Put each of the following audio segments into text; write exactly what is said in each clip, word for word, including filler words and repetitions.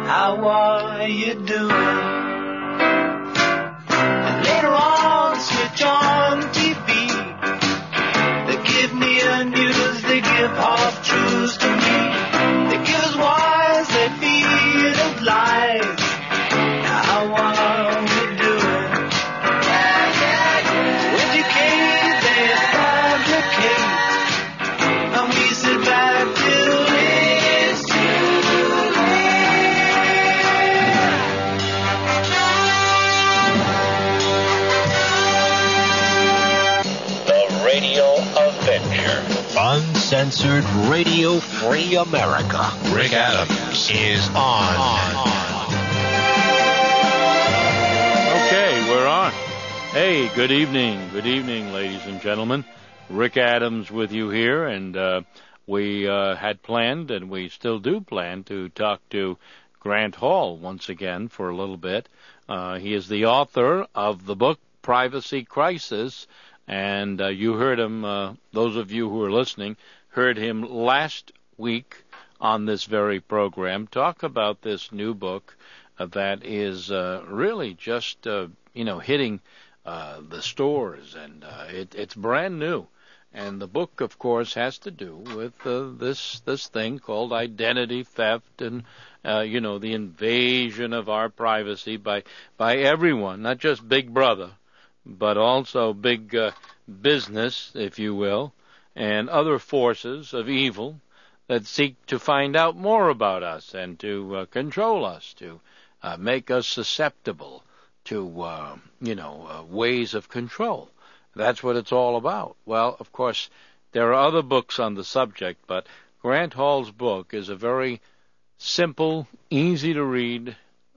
how are you doing? And later on, switch on T V. They give me a news, they give half truths to me. They give us whys, they feed us lies. Now how are we doing? Yeah, yeah, yeah. Educate, they fabricate. And we sit back till it's too late. The Radio Avenger. Uncensored Radio Free America. Rick Adams is on. Okay, we're on. Hey, good evening. Good evening, ladies and gentlemen. Rick Adams with you here, and uh, we uh, had planned, and we still do plan, to talk to Grant Hall once again for a little bit. Uh, he is the author of the book Privacy Crisis, and uh, you heard him, uh, those of you who are listening, heard him last week on this very program talk about this new book uh, that is uh, really just, uh, you know, hitting uh, the stores, and uh, it, it's brand new. And the book, of course, has to do with uh, this this thing called identity theft and, uh, you know, the invasion of our privacy by by everyone, not just Big Brother, but also big uh, business, if you will, and other forces of evil that seek to find out more about us and to uh, control us, to uh, make us susceptible to, uh, you know, uh, ways of control. That's what it's all about. Well, of course, there are other books on the subject, but Grant Hall's book is a very simple, easy-to-read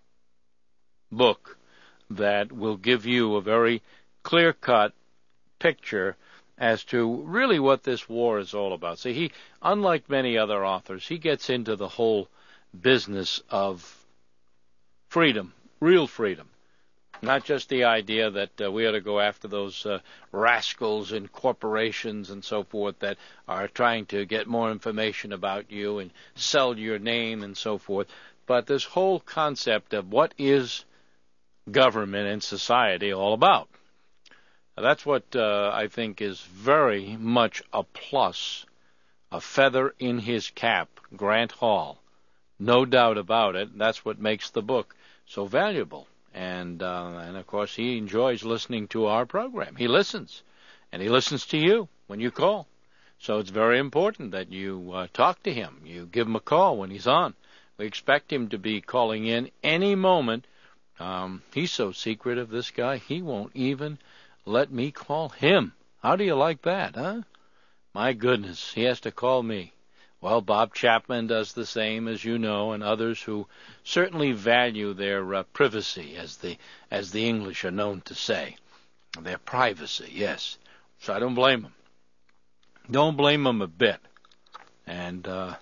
book that will give you a very clear-cut picture as to really what this war is all about. See, he, unlike many other authors, he gets into the whole business of freedom, real freedom. Not just the idea that uh, we ought to go after those uh, rascals in corporations and so forth that are trying to get more information about you and sell your name and so forth, but this whole concept of what is government and society all about. Now, that's what uh, I think is very much a plus, a feather in his cap, Grant Hall. No doubt about it. That's what makes the book so valuable. And, uh, and of course, he enjoys listening to our program. He listens, and he listens to you when you call. So it's very important that you uh, talk to him. You give him a call when he's on. We expect him to be calling in any moment. Um, he's so secretive, this guy, he won't even let me call him. How do you like that, huh? My goodness, he has to call me. Well, Bob Chapman does the same, as you know, and others who certainly value their uh, privacy, as the as the English are known to say. Their privacy, yes. So I don't blame them. Don't blame them a bit. And, uh,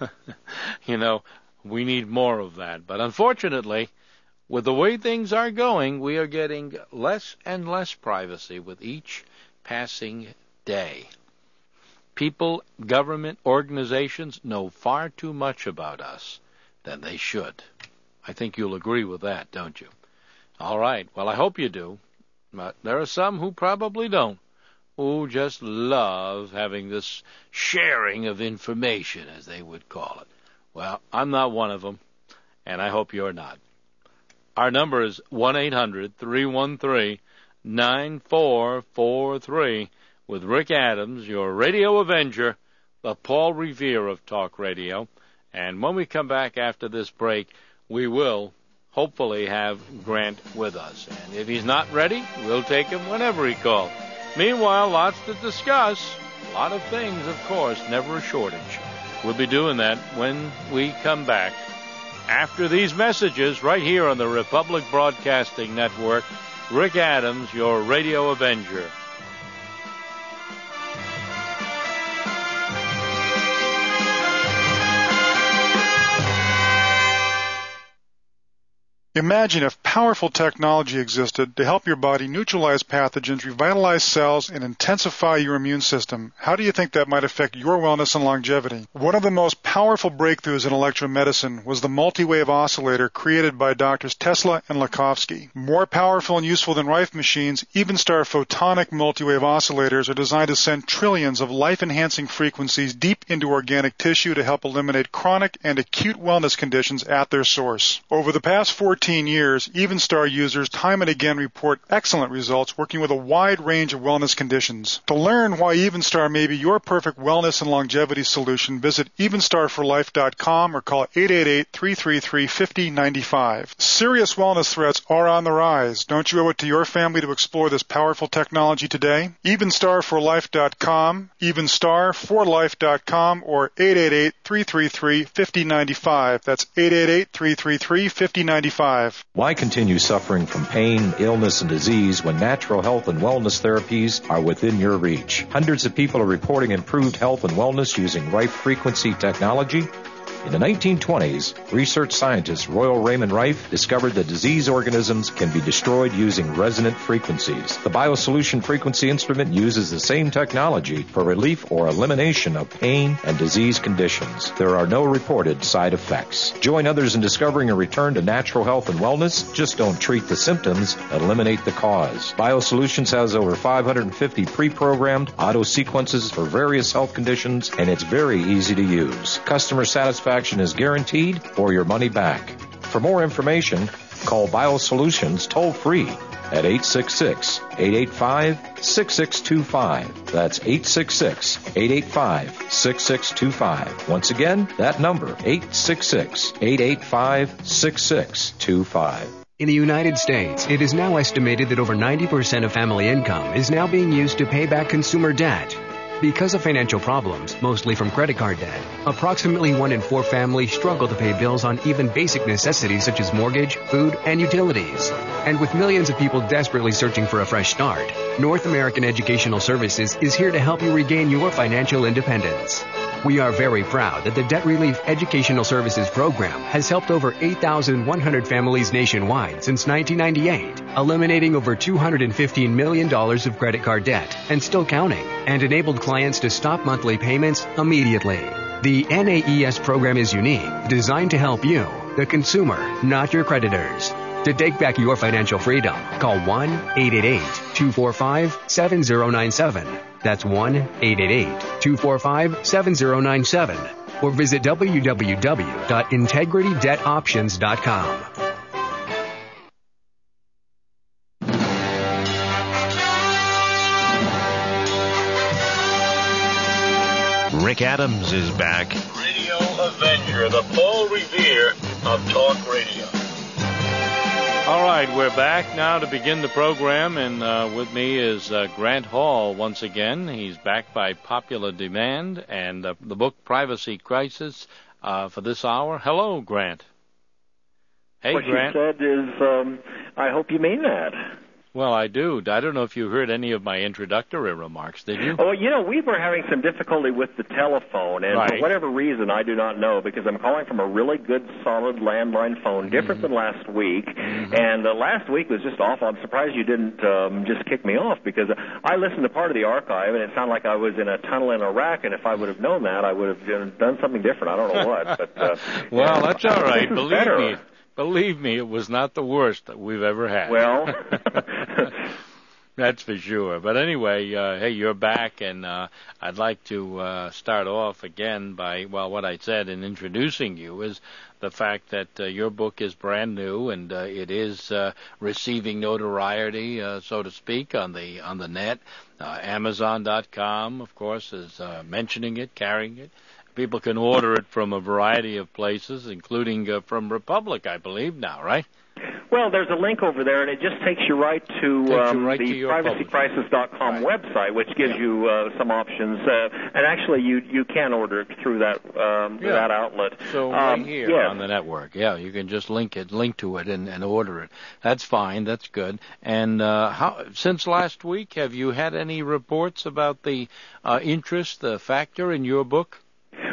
you know, we need more of that. But unfortunately, with the way things are going, we are getting less and less privacy with each passing day. People, government, organizations know far too much about us than they should. I think you'll agree with that, don't you? All right. Well, I hope you do. But there are some who probably don't, who just love having this sharing of information, as they would call it. Well, I'm not one of them, and I hope you're not. Our number is one eight hundred three one three nine four four three. With Rick Adams, your radio avenger, the Paul Revere of talk radio. And when we come back after this break, we will hopefully have Grant with us. And if he's not ready, we'll take him whenever he calls. Meanwhile, lots to discuss. A lot of things, of course, never a shortage. We'll be doing that when we come back. After these messages, right here on the Republic Broadcasting Network, Rick Adams, your radio avenger. Imagine if powerful technology existed to help your body neutralize pathogens, revitalize cells, and intensify your immune system. How do you think that might affect your wellness and longevity? One of the most powerful breakthroughs in electromedicine was the multi-wave oscillator created by Doctors Tesla and Lakhovsky. More powerful and useful than Rife machines, Evenstar photonic multi-wave oscillators are designed to send trillions of life-enhancing frequencies deep into organic tissue to help eliminate chronic and acute wellness conditions at their source. Over the past fourteen years, Evenstar users time and again report excellent results working with a wide range of wellness conditions. To learn why Evenstar may be your perfect wellness and longevity solution, visit evenstar for life dot com or call eight eight eight, three three three, five zero nine five. Serious wellness threats are on the rise. Don't you owe it to your family to explore this powerful technology today? evenstar for life dot com, evenstar for life dot com, or eight eight eight, three three three, five zero nine five. That's eight eight eight, three three three, five zero nine five. Why continue suffering from pain, illness, and disease when natural health and wellness therapies are within your reach? Hundreds of people are reporting improved health and wellness using Rife frequency technology. In the nineteen twenties, research scientist Royal Raymond Rife discovered that disease organisms can be destroyed using resonant frequencies. The BioSolution frequency instrument uses the same technology for relief or elimination of pain and disease conditions. There are no reported side effects. Join others in discovering a return to natural health and wellness. Just don't treat the symptoms, eliminate the cause. BioSolutions has over five hundred fifty pre-programmed auto sequences for various health conditions, and it's very easy to use. Customer satisfaction is guaranteed or your money back. For more information, call BioSolutions toll-free at eight six six, eight eight five, six six two five. That's eight six six, eight eight five, six six two five. Once again, that number, eight six six, eight eight five, six six two five. In the United States, it is now estimated that over ninety percent of family income is now being used to pay back consumer debt. Because of financial problems, mostly from credit card debt, approximately one in four families struggle to pay bills on even basic necessities such as mortgage, food, and utilities. And with millions of people desperately searching for a fresh start, North American Educational Services is here to help you regain your financial independence. We are very proud that the Debt Relief Educational Services Program has helped over eight thousand one hundred families nationwide since nineteen ninety-eight, eliminating over two hundred fifteen million dollars of credit card debt and still counting, and enabled clients to stop monthly payments immediately. The N A E S program is unique, designed to help you, the consumer, not your creditors. To take back your financial freedom, call one eight eight eight, two four five, seven zero nine seven. That's one eight eight eight, two four five, seven zero nine seven. Or visit w w w dot integrity debt options dot com. Rick Adams is back. Radio Avenger, the Paul Revere of talk radio. All right, we're back now to begin the program, and uh, with me is uh, Grant Hall once again. He's back by popular demand, and uh, the book Privacy Crisis uh, for this hour. Hello, Grant. Hey, what Grant. What you said is, um, I hope you mean that. Well, I do. I don't know if you heard any of my introductory remarks, did you? Oh, you know, we were having some difficulty with the telephone, and right. for whatever reason, I do not know, because I'm calling from a really good, solid landline phone, mm-hmm. different than last week, mm-hmm. and uh, last week was just awful. I'm surprised you didn't um, just kick me off, because I listened to part of the archive, and it sounded like I was in a tunnel in Iraq, and if I would have known that, I would have done something different. I don't know what. But uh, well, yeah, that's all right. Believe better. me. Believe me, it was not the worst that we've ever had. Well... That's for sure. But anyway, uh, hey, you're back, and uh, I'd like to uh, start off again by, well, what I said in introducing you is the fact that uh, your book is brand new, and uh, it is uh, receiving notoriety, uh, so to speak, on the on the net. Uh, Amazon dot com, of course, is uh, mentioning it, carrying it. People can order it from a variety of places, including uh, from Republic, I believe, now, right? Well, there's a link over there, and it just takes you right to takes um, you right the to privacy crisis dot com right. website, which gives yeah. you uh, some options. Uh, and actually, you you can order it through that um, yeah. that outlet. So um, right here yes. on the network, yeah, you can just link it, link to it, and, and order it. That's fine. That's good. And uh, how since last week, have you had any reports about the uh, interest, the factor in your book?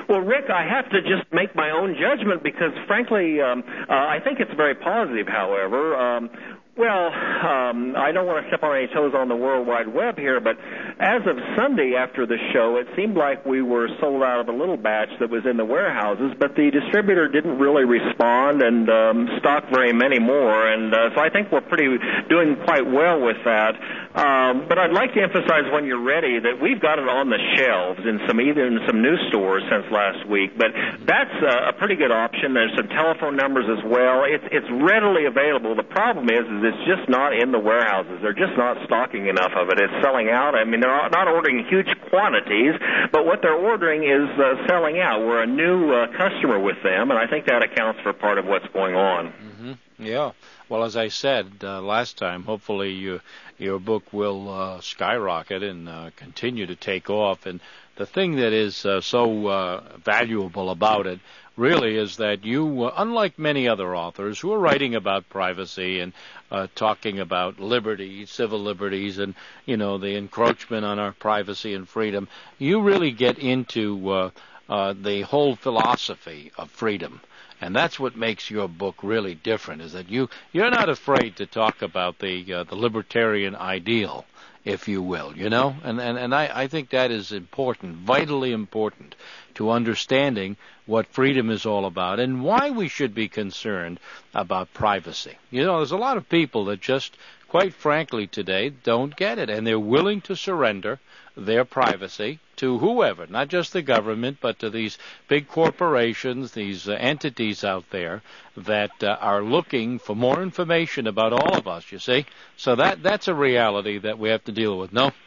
Well, Rick, I have to just make my own judgment because, frankly, um, uh, I think it's very positive, however. Um, Well, um, I don't want to step on any toes on the World Wide Web here, but as of Sunday after the show, it seemed like we were sold out of a little batch that was in the warehouses, but the distributor didn't really respond and um, stock very many more, and uh, so I think we're pretty doing quite well with that. Um, but I'd like to emphasize when you're ready that we've got it on the shelves in some either in some news stores since last week, but that's a, a pretty good option. There's some telephone numbers as well. It's it's readily available. The problem is, is it's just not in the warehouses. They're just not stocking enough of it. It's selling out. I mean, they're not ordering huge quantities, but what they're ordering is uh, selling out. We're a new uh, customer with them, and I think that accounts for part of what's going on. Mm-hmm. Yeah. Well, as I said uh, last time, hopefully you, your book will uh, skyrocket and uh, continue to take off. And the thing that is uh, so uh, valuable about it really is that you, uh, unlike many other authors who are writing about privacy and uh, talking about liberty, civil liberties, and, you know, the encroachment on our privacy and freedom, you really get into uh, uh, the whole philosophy of freedom. And that's what makes your book really different, is that you, you're not afraid to talk about the uh, the libertarian ideal, if you will, you know? And, and, and I, I think that is important, vitally important, to understanding what freedom is all about and why we should be concerned about privacy. You know, there's a lot of people that just, quite frankly, today don't get it, and they're willing to surrender their privacy to whoever, not just the government, but to these big corporations, these uh, entities out there that uh, are looking for more information about all of us, you see. So that that's a reality that we have to deal with, no?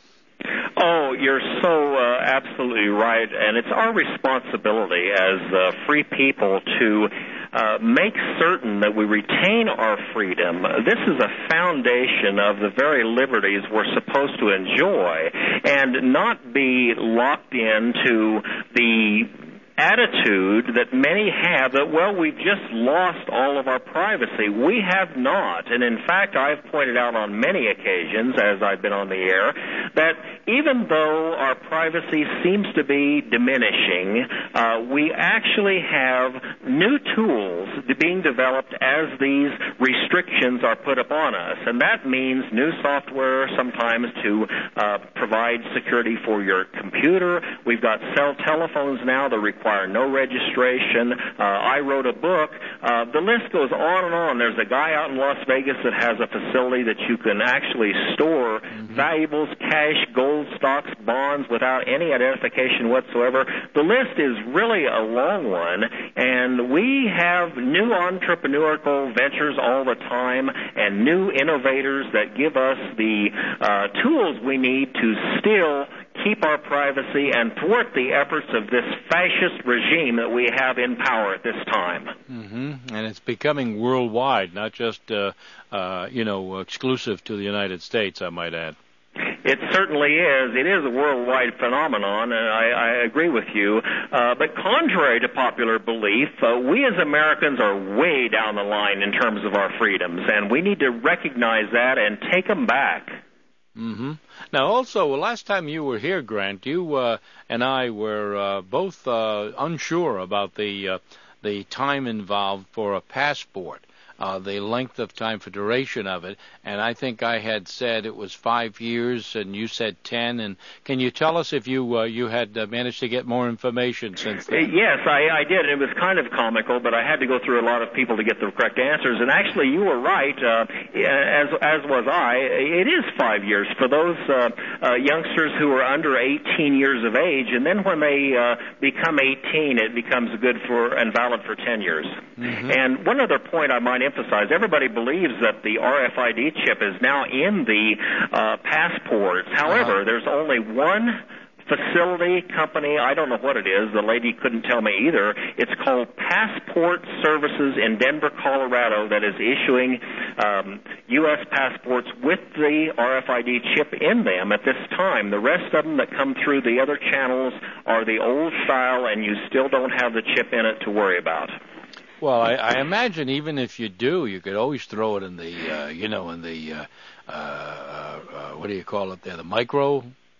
Oh, you're so uh, absolutely right, and it's our responsibility as uh, free people to uh, make certain that we retain our freedom. This is a foundation of the very liberties we're supposed to enjoy, and not be locked into the attitude that many have that, well, we've just lost all of our privacy. We have not. And in fact, I've pointed out on many occasions as I've been on the air that even though our privacy seems to be diminishing, uh, we actually have new tools being developed as these restrictions are put upon us. And that means new software sometimes to uh, provide security for your computer. We've got cell telephones now that require no registration. Uh, I wrote a book. Uh, the list goes on and on. There's a guy out in Las Vegas that has a facility that you can actually store mm-hmm. valuables, cash, gold, stocks, bonds without any identification whatsoever. The list is really a long one, and we have new entrepreneurial ventures all the time and new innovators that give us the uh, tools we need to still keep our privacy and thwart the efforts of this fascist regime that we have in power at this time. Mm-hmm. And it's becoming worldwide, not just, uh, uh, you know, exclusive to the United States, I might add. It certainly is. It is a worldwide phenomenon, and I, I agree with you. Uh, but contrary to popular belief, uh, we as Americans are way down the line in terms of our freedoms, and we need to recognize that and take them back. Mm-hmm. Now, also, last time you were here, Grant, you uh, and I were uh, both uh, unsure about the uh, the time involved for a passport. Uh, the length of time for duration of it, and I think I had said it was five years, and you said ten. And can you tell us if you uh, you had uh, managed to get more information since then? Yes, I, I did. It was kind of comical, but I had to go through a lot of people to get the correct answers. And actually, you were right, uh, as as was I. It is five years for those uh, uh, youngsters who are under eighteen years of age, and then when they uh, become eighteen, it becomes good for and valid for ten years. Mm-hmm. And one other point I might emphasize, everybody believes that the R F I D chip is now in the uh, passports. However, uh-huh. there's only one facility, company, I don't know what it is, the lady couldn't tell me either. It's called Passport Services in Denver, Colorado, that is issuing um, U S passports with the R F I D chip in them at this time. The rest of them that come through the other channels are the old style, and you still don't have the chip in it to worry about. Well, I, I imagine even if you do, you could always throw it in the, uh, you know, in the, uh, uh, uh, what do you call it there, the micro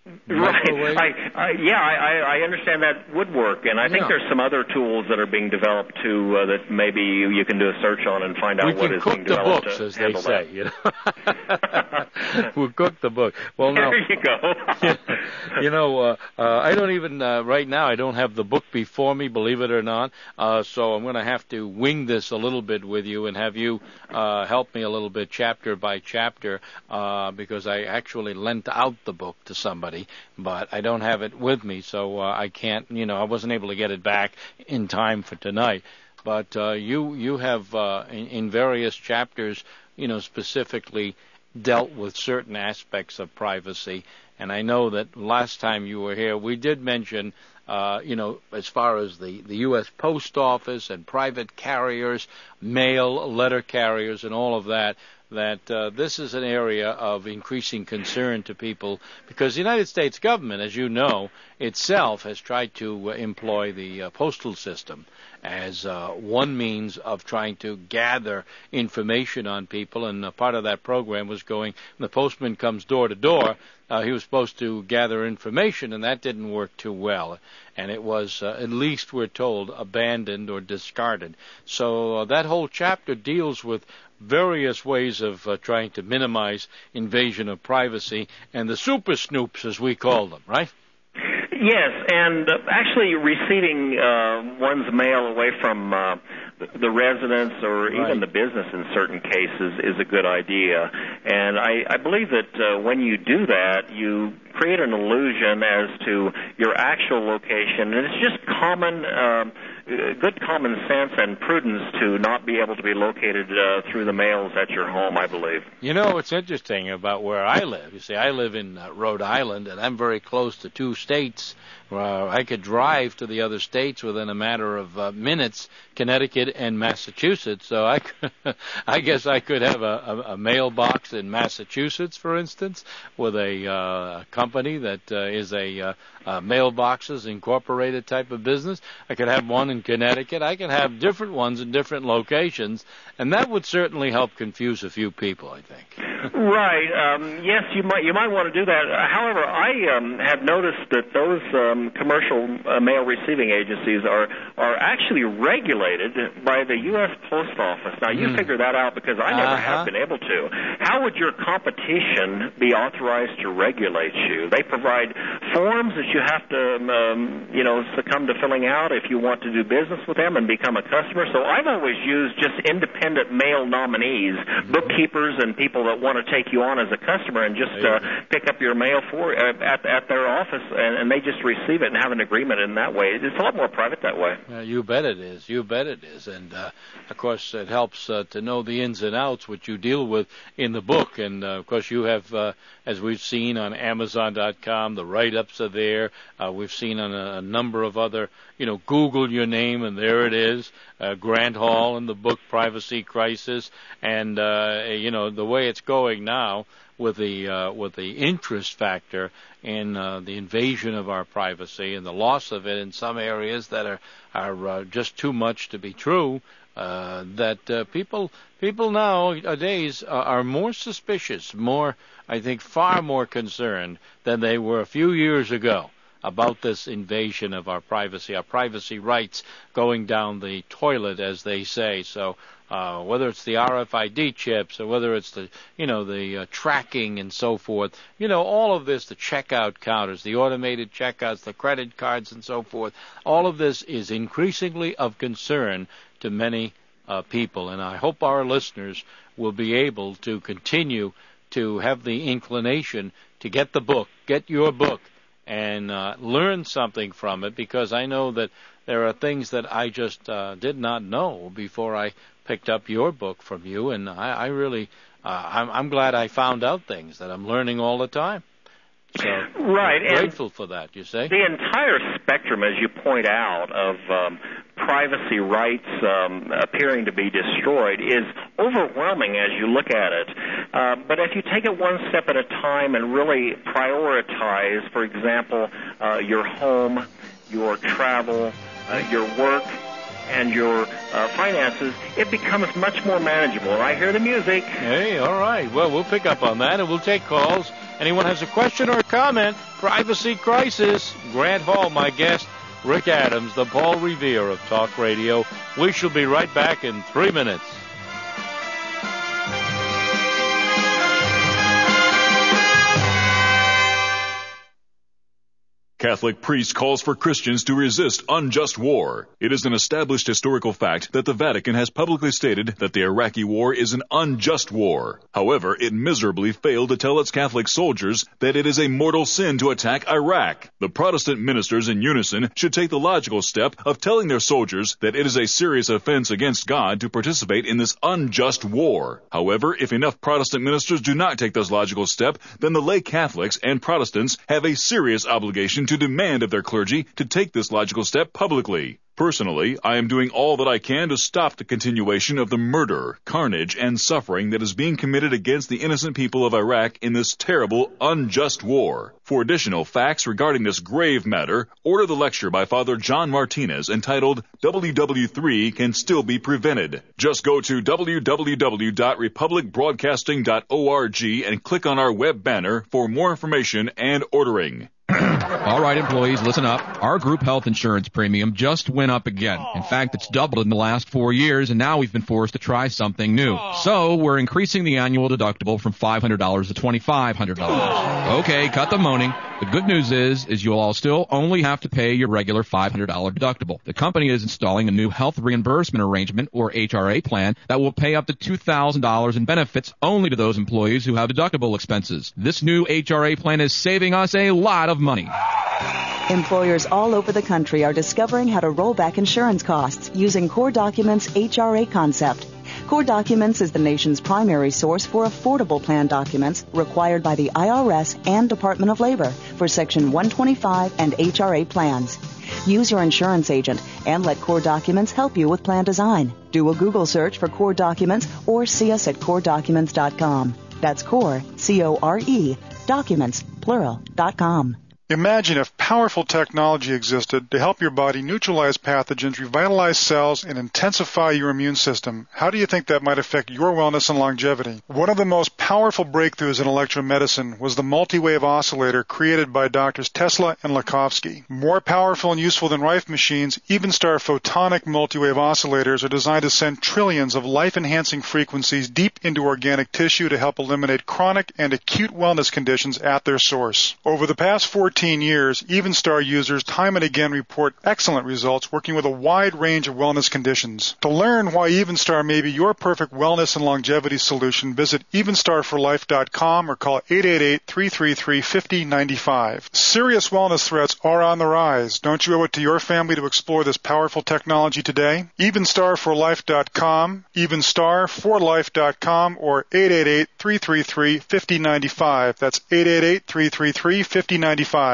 Right. I, I, yeah, I, I understand that would work, and I think yeah. there's some other tools that are being developed too uh, that maybe you, you can do a search on and find out we what is being We can developed. cook the books, to as they say. that. You know, we'll cook the book. Well, now, there you go. you know, uh, uh, I don't even uh, right now. I don't have the book before me, believe it or not. Uh, so I'm going to have to wing this a little bit with you and have you uh, help me a little bit, chapter by chapter, uh, because I actually lent out the book to somebody, but I don't have it with me, so uh, I can't, you know, I wasn't able to get it back in time for tonight. But uh, you you have, uh, in, in various chapters, you know, specifically dealt with certain aspects of privacy. And I know that last time you were here, we did mention, uh, you know, as far as the, the U S Post Office and private carriers, mail, letter carriers, and all of that, that uh, this is an area of increasing concern to people because the United States government, as you know, itself has tried to uh, employ the uh, postal system as uh, one means of trying to gather information on people, and uh, part of that program was going, when the postman comes door to door, uh, he was supposed to gather information, and that didn't work too well, and it was, uh, at least we're told, abandoned or discarded. So uh, that whole chapter deals with various ways of uh, trying to minimize invasion of privacy, and the super snoops, as we call them, right? Yes, and uh, actually receiving uh, one's mail away from uh, the residence or right. even the business in certain cases is a good idea. And I, I believe that uh, when you do that, you create an illusion as to your actual location, and it's just common, uh, good common sense and prudence to not be able to be located uh, through the mails at your home, I believe. You know what's interesting about where I live? You see, I live in uh, Rhode Island, and I'm very close to two states where I could drive to the other states within a matter of uh, minutes, Connecticut and Massachusetts. So I, could, I guess I could have a, a, a mailbox in Massachusetts, for instance, with a uh, company that uh, is a uh, uh, Mailboxes Incorporated type of business. I could have one in Connecticut. I could have different ones in different locations, and that would certainly help confuse a few people, I think. Right. Um, yes, you might you might want to do that. However, I um, have noticed that those um, commercial uh, mail receiving agencies are are actually regulated by the U S Post Office. Now, you mm. figure that out because I never uh-huh. have been able to. How would your competition be authorized to regulate you? They provide forms that you have to, um, you know, succumb to filling out if you want to do business with them and become a customer. So I've always used just independent mail nominees, mm-hmm. bookkeepers, and people that want to take you on as a customer and just uh, pick up your mail for uh, at at their office, and, and they just receive it and have an agreement in that way. It's a lot more private that way. Uh, you bet it is. You bet it is. And, uh, of course, it helps uh, to know the ins and outs, which you deal with in the book. And, uh, of course, you have, uh, as we've seen on Amazon dot com, the write-ups are there. Uh, we've seen on a, a number of other, you know, Google your name, and there it is. Uh, Grant Hall in the book, Privacy Crisis. And, uh, you know, the way it's going now with the uh, with the interest factor in uh, the invasion of our privacy and the loss of it in some areas that are are uh, just too much to be true, uh, that uh, people people nowadays are more suspicious, more, I think, far more concerned than they were a few years ago about this invasion of our privacy, our privacy rights going down the toilet, as they say. So uh, whether it's the R F I D chips or whether it's the, you know, the uh, tracking and so forth, you know, all of this, the checkout counters, the automated checkouts, the credit cards and so forth, all of this is increasingly of concern to many uh, people. And I hope our listeners will be able to continue to have the inclination to get the book, get your book, and uh, learn something from it, because I know that there are things that I just uh, did not know before I picked up your book from you, and I, I really, uh, I'm, I'm glad I found out things that I'm learning all the time. So right, I'm grateful and for that, you say? The entire spectrum, as you point out, of um, privacy rights um, appearing to be destroyed is overwhelming as you look at it. Uh, but if you take it one step at a time and really prioritize, for example, uh, your home, your travel, uh, your work, and your uh, finances, it becomes much more manageable. And I hear the music. Hey, all right. Well, we'll pick up on that, and we'll take calls. Anyone has a question or a comment, Privacy Crisis, Grant Hall, my guest, Rick Adams, the Paul Revere of Talk Radio. We shall be right back in three minutes. Catholic priest calls for Christians to resist unjust war. It is an established historical fact that the Vatican has publicly stated that the Iraqi war is an unjust war. However, it miserably failed to tell its Catholic soldiers that it is a mortal sin to attack Iraq. The Protestant ministers in unison should take the logical step of telling their soldiers that it is a serious offense against God to participate in this unjust war. However, if enough Protestant ministers do not take this logical step, then the lay Catholics and Protestants have a serious obligation to to demand of their clergy to take this logical step publicly. Personally, I am doing all that I can to stop the continuation of the murder, carnage, and suffering that is being committed against the innocent people of Iraq in this terrible, unjust war. For additional facts regarding this grave matter, order the lecture by Father John Martinez entitled W W three Can Still Be Prevented. Just go to w w w dot republic broadcasting dot org and click on our web banner for more information and ordering. All right, employees, listen up. Our group health insurance premium just went up again. In fact, it's doubled in the last four years, and now we've been forced to try something new. So we're increasing the annual deductible from five hundred dollars to twenty-five hundred dollars. Okay, cut the moaning. The good news is, is you'll all still only have to pay your regular five hundred dollars deductible. The company is installing a new health reimbursement arrangement, or H R A plan, that will pay up to two thousand dollars in benefits only to those employees who have deductible expenses. This new H R A plan is saving us a lot of money. Employers all over the country are discovering how to roll back insurance costs using Core Documents' H R A concept. Core Documents is the nation's primary source for affordable plan documents required by the I R S and Department of Labor for Section one twenty-five and H R A plans. Use your insurance agent and let Core Documents help you with plan design. Do a Google search for Core Documents or see us at core documents dot com. That's Core, C O R E, documents, plural, dot com. Imagine if powerful technology existed to help your body neutralize pathogens, revitalize cells, and intensify your immune system. How do you think that might affect your wellness and longevity? One of the most powerful breakthroughs in electromedicine was the multi-wave oscillator created by Doctors Tesla and Lakhovsky. More powerful and useful than Rife machines, Evenstar photonic multi-wave oscillators are designed to send trillions of life-enhancing frequencies deep into organic tissue to help eliminate chronic and acute wellness conditions at their source. Over the past fourteen years, Evenstar users time and again report excellent results working with a wide range of wellness conditions. To learn why Evenstar may be your perfect wellness and longevity solution, visit evenstar for life dot com or call eight eight eight, three three three, five zero nine five. Serious wellness threats are on the rise. Don't you owe it to your family to explore this powerful technology today? evenstar for life dot com, evenstar for life dot com, or eight eight eight, three three three, five zero nine five. That's eight eight eight, three three three, five zero nine five.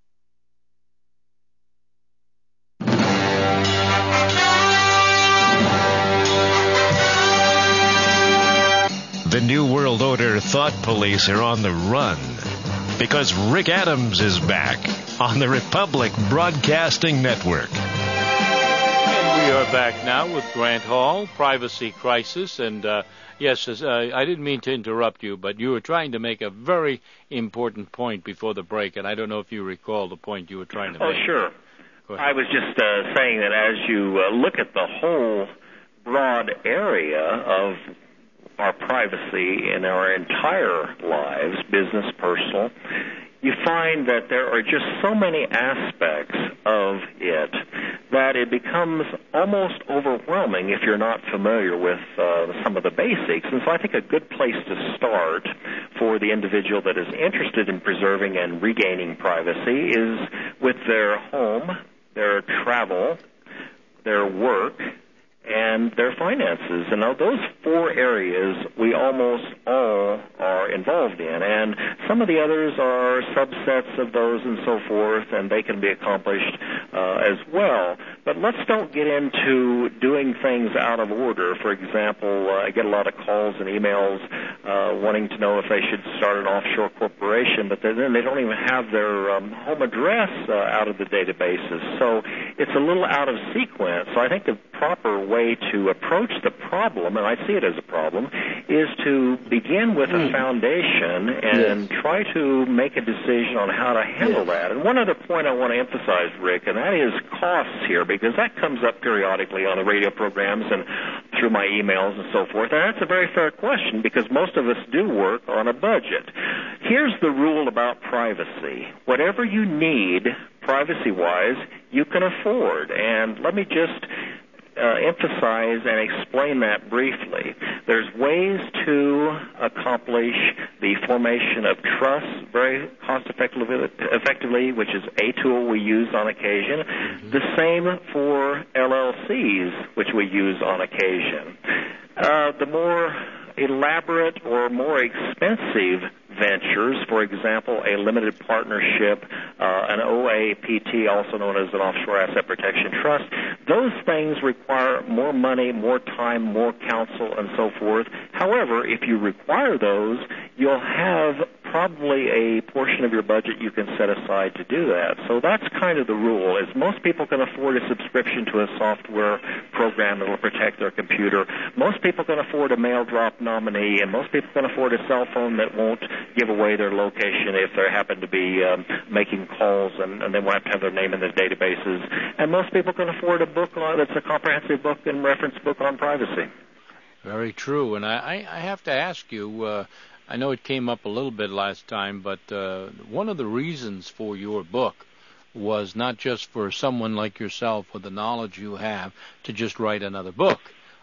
The New World Order thought police are on the run because Rick Adams is back on the Republic Broadcasting Network. And we are back now with Grant Hall, Privacy Crisis, and uh, yes, uh, I didn't mean to interrupt you, but you were trying to make a very important point before the break, and I don't know if you recall the point you were trying to oh, make. Oh, sure. I was just uh, saying that as you uh, look at the whole broad area of our privacy in our entire lives, business, personal, you find that there are just so many aspects of it that it becomes almost overwhelming if you're not familiar with uh, some of the basics. And so I think a good place to start for the individual that is interested in preserving and regaining privacy is with their home, their travel, their work, and their finances. And those four areas we almost all are involved in. And some of the others are subsets of those and so forth, and they can be accomplished uh, as well. But let's don't get into doing things out of order. For example, uh, I get a lot of calls and emails uh, wanting to know if they should start an offshore corporation, but then they don't even have their um, home address uh, out of the databases. So it's a little out of sequence. So I think the proper way to approach the problem, and I see it as a problem, is to begin with a foundation and yes. try to make a decision on how to handle yes. that. And one other point I want to emphasize, Rick, and that is costs here, because that comes up periodically on the radio programs and through my emails and so forth. And that's a very fair question, because most of us do work on a budget. Here's the rule about privacy. Whatever you need, privacy-wise, you can afford. And let me just Uh, emphasize and explain that briefly. There's ways to accomplish the formation of trust very cost-effectively, effectively, which is a tool we use on occasion. Mm-hmm. The same for L L Cs, which we use on occasion. Uh, the more elaborate or more expensive ventures, for example, a limited partnership, uh, an O A P T, also known as an Offshore Asset Protection Trust, those things require more money, more time, more counsel, and so forth. However, if you require those, you'll have probably a portion of your budget you can set aside to do that. So that's kind of the rule, is most people can afford a subscription to a software program that will protect their computer. Most people can afford a mail drop nominee, and most people can afford a cell phone that won't give away their location if they happen to be um, making calls, and, and they won't have to have their name in the databases. And most people can afford a book on, that's a comprehensive book and reference book on privacy. Very true. And I, I have to ask you, uh, I know it came up a little bit last time, but uh, one of the reasons for your book was not just for someone like yourself with the knowledge you have to just write another book,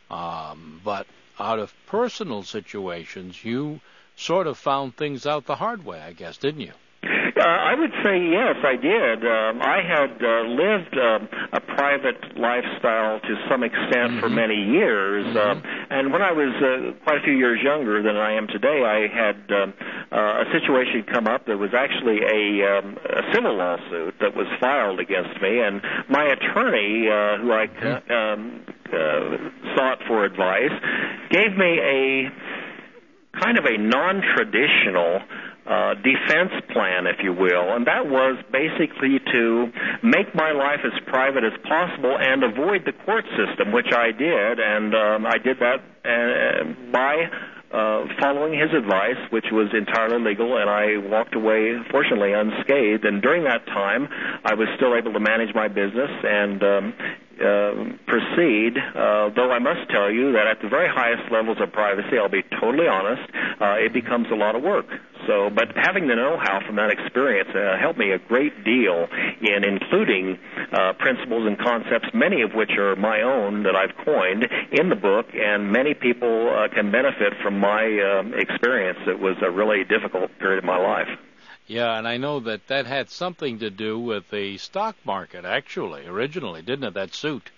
um, but out of personal situations, you sort of found things out the hard way, I guess, didn't you? Uh, I would say yes, I did. Um, I had uh, lived um, a private lifestyle to some extent mm-hmm. for many years, mm-hmm. um, and when I was uh, quite a few years younger than I am today, I had um, uh, a situation come up. There was actually a, um, a civil lawsuit that was filed against me, and my attorney, uh, who I mm-hmm. um, uh, sought for advice, gave me a kind of a non-traditional Uh, defense plan, if you will, and that was basically to make my life as private as possible and avoid the court system, which I did, and um, I did that uh, by uh, following his advice, which was entirely legal, and I walked away, fortunately, unscathed. And during that time, I was still able to manage my business and um, uh, proceed, uh, though I must tell you that at the very highest levels of privacy, I'll be totally honest, uh, it becomes a lot of work. So, but having the know-how from that experience uh, helped me a great deal in including uh, principles and concepts, many of which are my own that I've coined in the book, and many people uh, can benefit from my uh, experience. It was a really difficult period of my life. Yeah, and I know that that had something to do with the stock market, actually, originally, didn't it, that suit?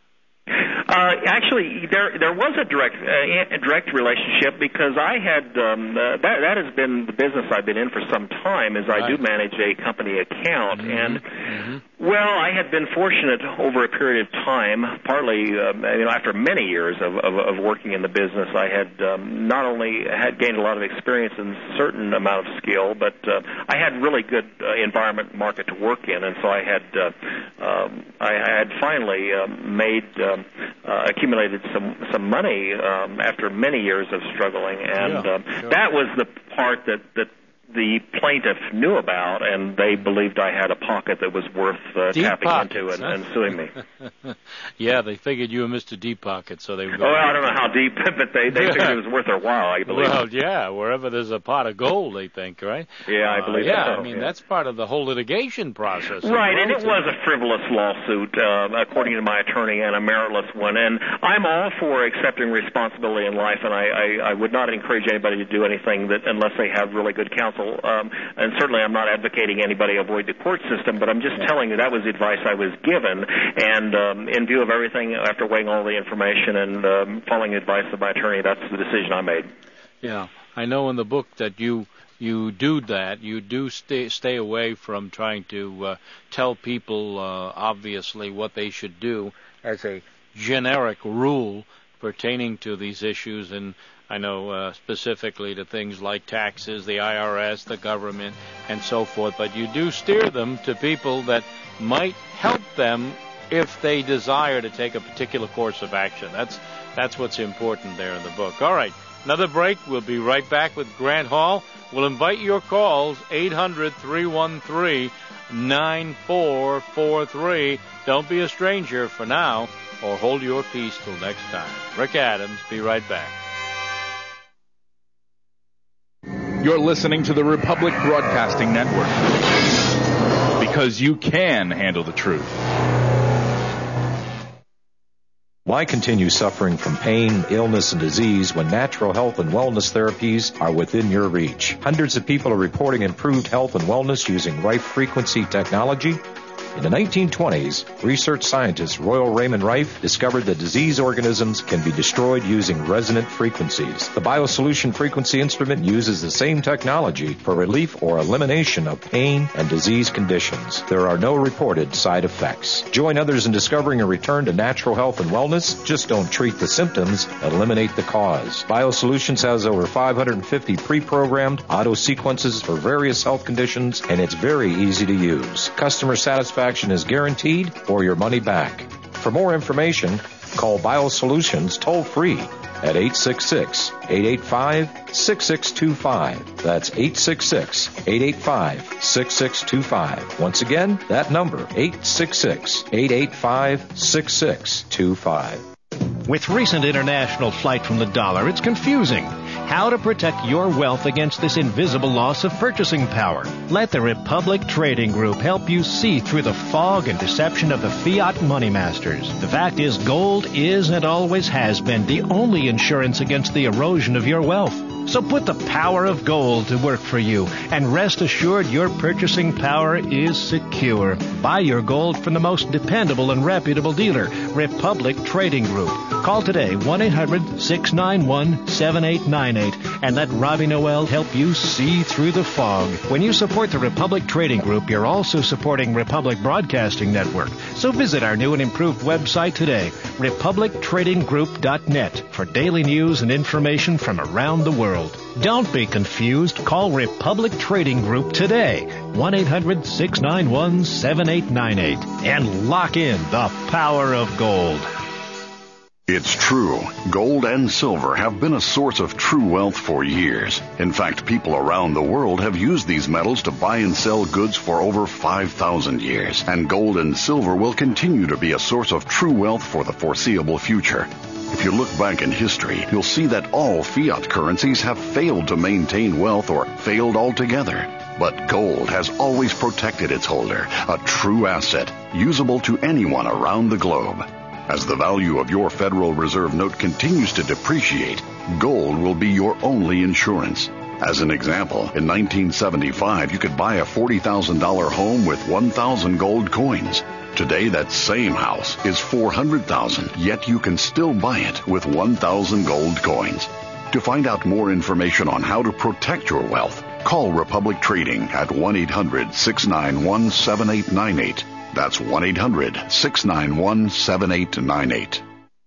Uh, actually, there there was a direct uh, a direct relationship because I had um, uh, that that has been the business I've been in for some time, as I right. do manage a company account, mm-hmm. and mm-hmm. well, I had been fortunate over a period of time, partly uh, you know after many years of, of of working in the business, I had um, not only had gained a lot of experience and a certain amount of skill, but uh, I had really good uh, environment market to work in, and so I had uh, um, I had finally uh, made. Um, Uh, accumulated some some money um, after many years of struggling, and yeah, um, sure. that was the part that that the plaintiff knew about, and they believed I had a pocket that was worth uh, tapping pockets, into and, huh? and suing me. Yeah, they figured you were Mister Deep Pocket, so they. Were oh, I don't know how deep, but they they figured it was worth their while. I believe. Well, yeah, wherever there's a pot of gold, they think, right? Yeah, I believe. Uh, yeah, so, I mean yeah. that's part of the whole litigation process. Right, and it was a frivolous lawsuit, uh, according to my attorney, and a meritless one. And I'm all for accepting responsibility in life, and I, I, I would not encourage anybody to do anything that unless they have really good counsel. Um, and certainly I'm not advocating anybody avoid the court system, but I'm just telling you that was the advice I was given. And um, in view of everything, after weighing all the information and um, following the advice of my attorney, that's the decision I made. Yeah, I know in the book that you you do that. You do stay stay away from trying to uh, tell people uh, obviously what they should do as a generic rule pertaining to these issues, and I know uh, specifically to things like taxes, the I R S, the government, and so forth, but you do steer them to people that might help them if they desire to take a particular course of action. That's that's what's important there in the book. All right, another break. We'll be right back with Grant Hall. We'll invite your calls, eight hundred, three one three, nine four four three. Don't be a stranger for now, or hold your peace till next time. Rick Adams, be right back. You're listening to the Republic Broadcasting Network, because you can handle the truth. Why continue suffering from pain, illness, and disease when natural health and wellness therapies are within your reach? Hundreds of people are reporting improved health and wellness using Rife frequency technology. In the nineteen twenties, research scientist Royal Raymond Rife discovered that disease organisms can be destroyed using resonant frequencies. The BioSolution frequency instrument uses the same technology for relief or elimination of pain and disease conditions. There are no reported side effects. Join others in discovering a return to natural health and wellness. Just don't treat the symptoms, eliminate the cause. BioSolutions has over five hundred fifty pre-programmed auto sequences for various health conditions, and it's very easy to use. Customer satisfaction is guaranteed or your money back. For more information, call BioSolutions toll-free at eight six six, eight eight five, six six two five. That's eight six six, eight eight five, six six two five. Once again, that number, eight six six, eight eight five, six six two five. With recent international flight from the dollar, it's confusing. How to protect your wealth against this invisible loss of purchasing power. Let the Republic Trading Group help you see through the fog and deception of the fiat money masters. The fact is, gold is and always has been the only insurance against the erosion of your wealth. So put the power of gold to work for you, and rest assured your purchasing power is secure. Buy your gold from the most dependable and reputable dealer, Republic Trading Group. Call today, one eight hundred, six nine one, seven eight nine eight, and let Robbie Noel help you see through the fog. When you support the Republic Trading Group, you're also supporting Republic Broadcasting Network. So visit our new and improved website today, republic trading group dot net, for daily news and information from around the world. Don't be confused. Call Republic Trading Group today, one eight hundred, six nine one, seven eight nine eight, and lock in the power of gold. It's true. Gold and silver have been a source of true wealth for years. In fact, people around the world have used these metals to buy and sell goods for over five thousand years. And gold and silver will continue to be a source of true wealth for the foreseeable future. If you look back in history, you'll see that all fiat currencies have failed to maintain wealth or failed altogether. But gold has always protected its holder, a true asset, usable to anyone around the globe. As the value of your Federal Reserve note continues to depreciate, gold will be your only insurance. As an example, in nineteen seventy-five, you could buy a forty thousand dollars home with one thousand gold coins. Today, that same house is four hundred thousand dollars, yet you can still buy it with one thousand gold coins. To find out more information on how to protect your wealth, call Republic Trading at one eight hundred, six nine one, seven eight nine eight. That's one eight hundred, six nine one, seven eight nine eight.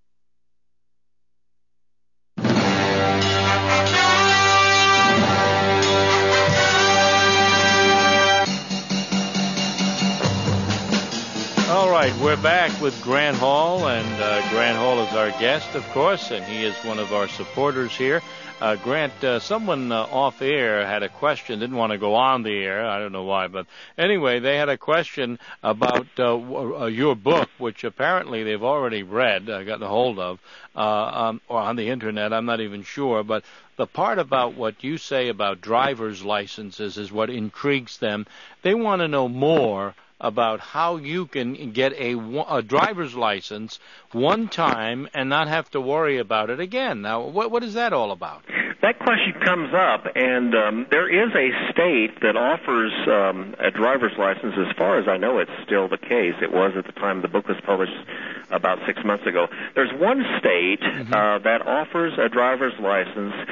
All right, we're back with Grant Hall, and uh, Grant Hall is our guest, of course, and he is one of our supporters here. Uh, Grant, uh, someone uh, off air had a question, didn't want to go on the air, I don't know why, but anyway, they had a question about uh, w- uh, your book, which apparently they've already read, uh, gotten a hold of, uh, um, or on the internet, I'm not even sure, but the part about what you say about driver's licenses is what intrigues them. They want to know more about how you can get a, a driver's license one time and not have to worry about it again. Now, what, what is that all about? That question comes up, and um, there is a state that offers um, a driver's license. As far as I know, it's still the case. It was at the time the book was published about six months ago. There's one state mm-hmm. uh, that offers a driver's license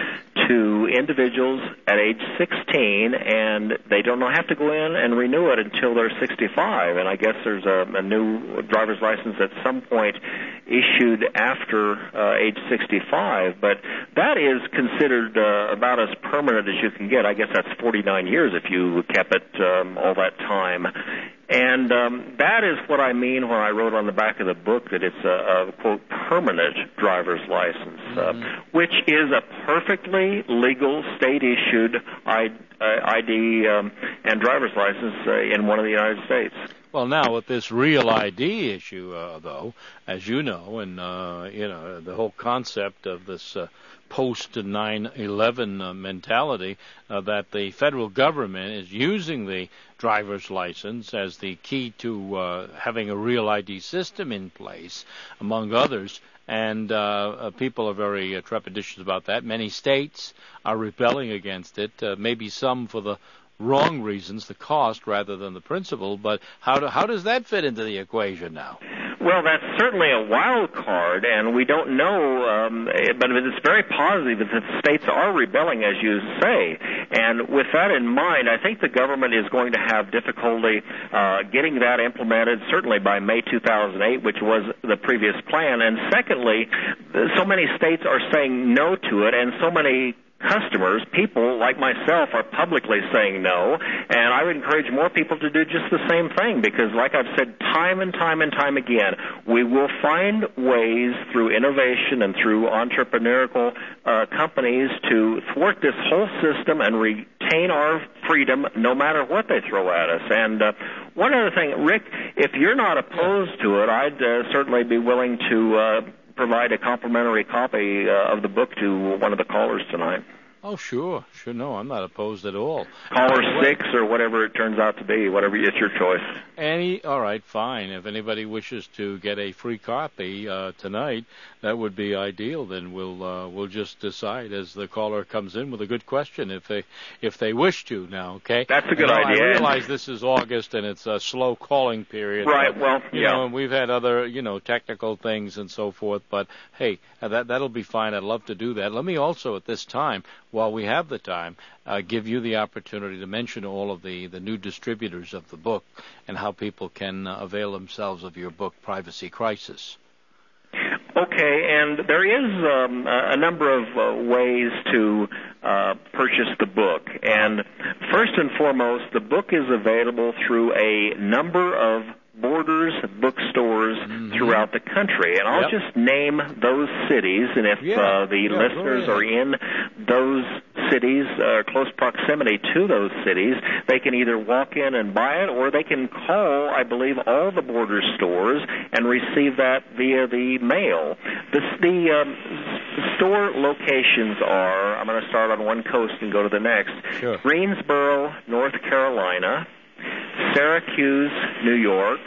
to individuals at age sixteen, and they don't have to go in and renew it until they're sixty-five. And I guess there's a, a new driver's license at some point issued after uh, age sixty-five, but that is considered uh, about as permanent as you can get. I guess that's forty-nine years if you kept it um, all that time. And um, that is what I mean when I wrote on the back of the book that it's a, a quote, permanent driver's license, mm-hmm. uh, which is a perfectly legal, state-issued I, uh, I D um, and driver's license uh, in one of the United States. Well, now with this real I D issue, uh, though, as you know, and uh, you know the whole concept of this uh, post nine eleven uh, mentality, uh, that the federal government is using the driver's license as the key to uh, having a real I D system in place, among others. And uh, uh, people are very uh, trepidatious about that. Many states are rebelling against it, uh, maybe some for the wrong reasons, the cost rather than the principle. But how do, how does that fit into the equation now? Well, that's certainly a wild card, and we don't know, um, but it's very positive that the states are rebelling, as you say. And with that in mind, I think the government is going to have difficulty uh, getting that implemented, certainly by May two thousand eight, which was the previous plan. And secondly, so many states are saying no to it, and so many customers, people like myself, are publicly saying no, and I would encourage more people to do just the same thing, because like I've said time and time and time again, we will find ways through innovation and through entrepreneurial uh, companies to thwart this whole system and retain our freedom no matter what they throw at us. And uh, one other thing, Rick, if you're not opposed to it, I'd uh, certainly be willing to uh, provide a complimentary copy uh, of the book to one of the callers tonight. Oh, sure. Sure, no, I'm not opposed at all. Caller six or whatever it turns out to be, whatever, it's your choice. Any, all right, fine. If anybody wishes to get a free copy uh, tonight, that would be ideal. Then we'll uh, we'll just decide as the caller comes in with a good question if they if they wish to now, okay? That's a good you know, idea. I realize this is August and it's a slow calling period. Right, but, well, you yeah. know, and we've had other, you know, technical things and so forth, but hey, that that'll be fine. I'd love to do that. Let me also at this time, while we have the time, uh, give you the opportunity to mention all of the, the new distributors of the book and how people can uh, avail themselves of your book, Privacy Crisis. Okay, and there is um, a number of uh, ways to uh, purchase the book. And first and foremost, the book is available through a number of Borders bookstores mm-hmm. throughout the country, and I'll yep. just name those cities, and if yeah. uh, the yeah, listeners are in those cities, uh, close proximity to those cities, they can either walk in and buy it, or they can call, I believe, all the Borders stores and receive that via the mail. The, the um, store locations are, I'm going to start on one coast and go to the next, sure. Greensboro, North Carolina, Syracuse, New York,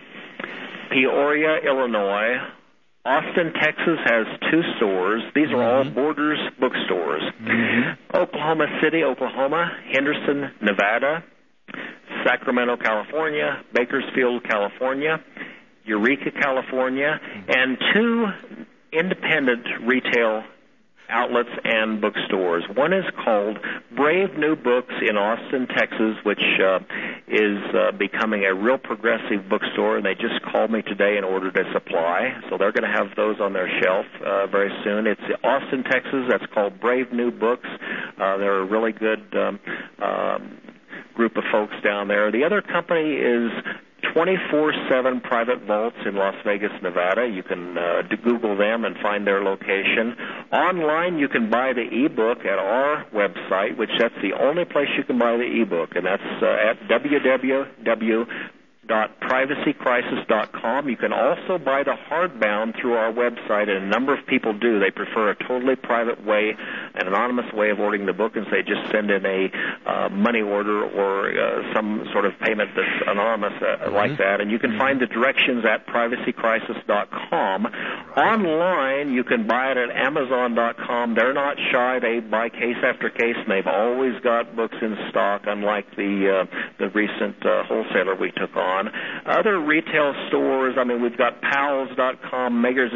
Peoria, Illinois, Austin, Texas has two stores. These are all Borders bookstores. Mm-hmm. Oklahoma City, Oklahoma, Henderson, Nevada, Sacramento, California, Bakersfield, California, Eureka, California, and two independent retail outlets and bookstores. One is called Brave New Books in Austin, Texas, which uh, is uh, becoming a real progressive bookstore, and they just called me today in order to supply, so they're going to have those on their shelf uh, very soon. It's Austin, Texas. That's called Brave New Books. Uh, they're a really good um, um, group of folks down there. The other company is twenty-four seven Private Vaults in Las Vegas, Nevada. You can uh, Google them and find their location. Online, you can buy the ebook at our website, which that's the only place you can buy the ebook, and that's uh, at w w w dot privacy crisis dot com. You can also buy the hardbound through our website, and a number of people do. They prefer a totally private way, an anonymous way of ordering the book, and say just send in a uh, money order or uh, some sort of payment that's anonymous uh, mm-hmm. like that. And you can mm-hmm. find the directions at privacy crisis dot com. Right. Online, you can buy it at amazon dot com. They're not shy. They buy case after case, and they've always got books in stock, unlike the uh, the recent uh, wholesaler we took on. Other retail stores, I mean, we've got pals dot com, Makers and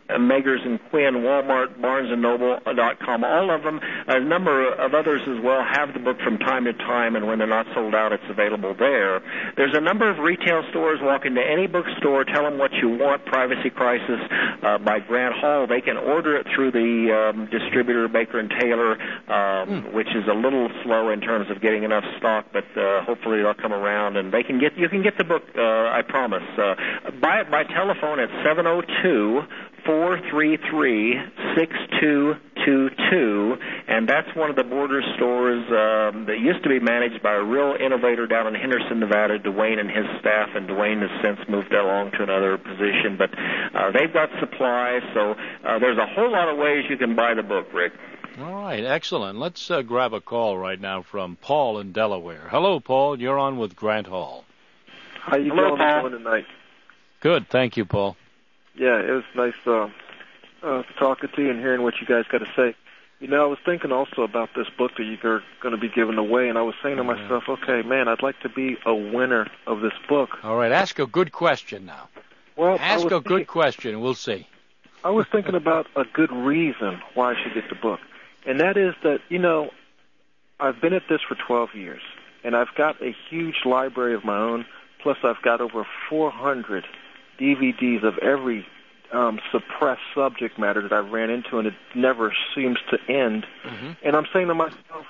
Megers and Quinn, Walmart, Barnes and Noble dot com. All of them, a number of others as well, have the book from time to time, and when they're not sold out, it's available there. There's a number of retail stores. Walk into any bookstore, tell them what you want, Privacy Crisis uh, by Grant Hall. They can order it through the um, distributor, Baker and Taylor, um, mm. which is a little slow in terms of getting enough stock, but uh, hopefully they'll come around, and they can get you can get the book, uh, I promise. Uh, buy it by telephone at seven oh two, four three three, six two two two, and that's one of the border stores um, that used to be managed by a real innovator down in Henderson, Nevada, Dwayne and his staff, and Dwayne has since moved along to another position, but uh, they've got supplies, so uh, there's a whole lot of ways you can buy the book, Rick. All right, excellent. Let's uh, grab a call right now from Paul in Delaware. Hello, Paul. You're on with Grant Hall. How you Hello, doing tonight? Good, thank you, Paul. Yeah, it was nice uh, uh, talking to you and hearing what you guys got to say. You know, I was thinking also about this book that you're going to be giving away, and I was saying to myself, okay, man, I'd like to be a winner of this book. All right, ask a good question now. Well, ask a thinking, good question, we'll see. I was thinking about a good reason why I should get the book, and that is that, you know, I've been at this for twelve years, and I've got a huge library of my own, plus I've got over four hundred D V Ds of every um, suppressed subject matter that I've ran into, and it never seems to end. Mm-hmm. And I'm saying to myself,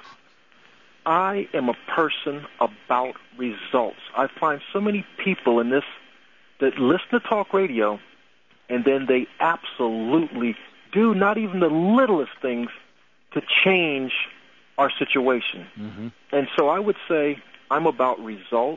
I am a person about results. I find so many people in this that listen to talk radio, and then they absolutely do not even the littlest things to change our situation. Mm-hmm. And so I would say I'm about results.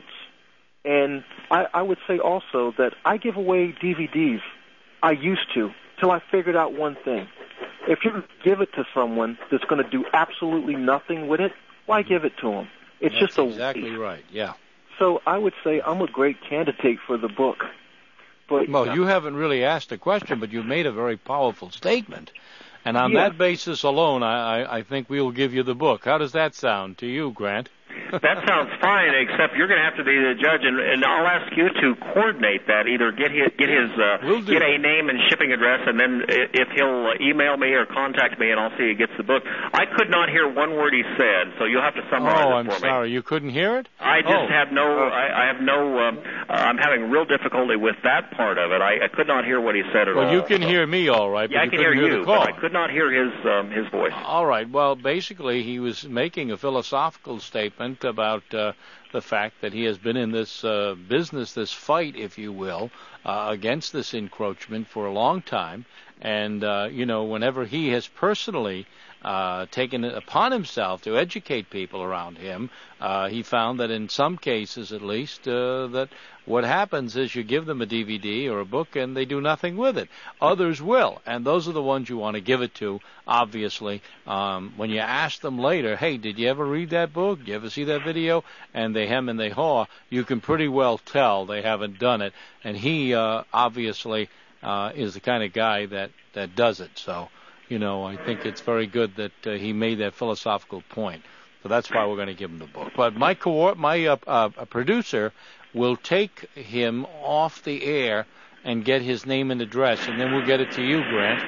And I, I would say also that I give away D V Ds. I used to, till I figured out one thing. If you give it to someone that's going to do absolutely nothing with it, why give it to them? It's That's just a exactly waste. right, yeah. So I would say I'm a great candidate for the book. But, well, you haven't really asked a question, but you've made a very powerful statement. And on yeah. that basis alone, I, I, I think we'll give you the book. How does that sound to you, Grant? That sounds fine, except you're going to have to be the judge, and, and I'll ask you to coordinate that. Either get his, get his, uh, we'll get a name and shipping address, and then if he'll email me or contact me, and I'll see he gets the book. I could not hear one word he said, so you'll have to summarize oh, it I'm for me. Oh, I'm sorry. You couldn't hear it? I just oh. have no. I, I have no. Um, uh, I'm having real difficulty with that part of it. I, I could not hear what he said at well, all. Well, you can so. hear me all right, but yeah, you I can couldn't hear, hear you, the call. but I could not hear his um, his voice. All right. Well, basically, he was making a philosophical statement about uh, the fact that he has been in this uh, business, this fight, if you will, uh, against this encroachment for a long time. And, uh, you know, whenever he has personally uh, taken it upon himself to educate people around him, uh, he found that in some cases, at least, uh, that what happens is you give them a D V D or a book and they do nothing with it. Others will, and those are the ones you want to give it to, obviously. Um, when you ask them later, hey, did you ever read that book? Did you ever see that video? And they hem and they haw, you can pretty well tell they haven't done it. And he uh, obviously uh, is the kind of guy that, that does it. So, you know, I think it's very good that uh, he made that philosophical point. So that's why we're going to give him the book. But my co- my uh, uh, producer will take him off the air and get his name and address, and then we'll get it to you, Grant.